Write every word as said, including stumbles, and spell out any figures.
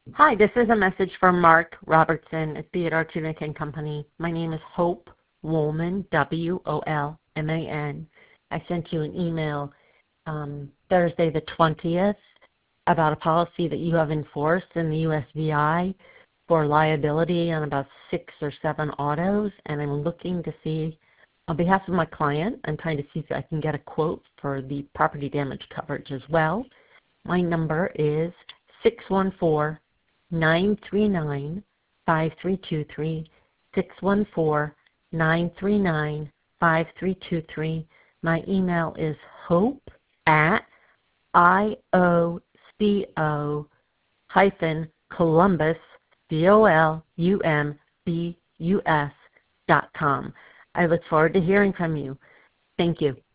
Hi, this is a message from Mark Robertson at Theodore Tunick and Company. My name is Hope Woolman, W O L M A N. I sent you an email um, Thursday the twentieth about a policy that you have enforced in the U S V I for liability on about six or seven autos, and I'm looking to see, on behalf of my client, I'm trying to see if I can get a quote for the property damage coverage as well. My number is six one four, nine three nine, five three two three, six one four, nine three nine, five three two three. My email is hope at I-O-C-O hyphen Columbus, C O L U M B U S dot com. I look forward to hearing from you. Thank you.